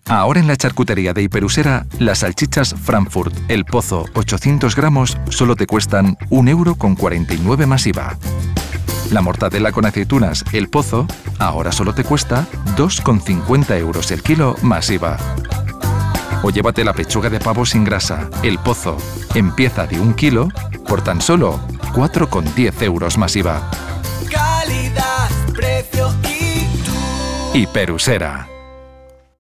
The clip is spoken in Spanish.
Ahora en la charcutería de Hiperusera, las salchichas Frankfurt El Pozo 800 gramos solo te cuestan 1,49 € más IVA. La mortadela con aceitunas El Pozo ahora solo te cuesta 2,50 € el kilo más IVA. O llévate la pechuga de pavo sin grasa El Pozo en pieza de 1 kilo por tan solo 4,10 € más IVA. Calidad, precio y tú. Hiperusera.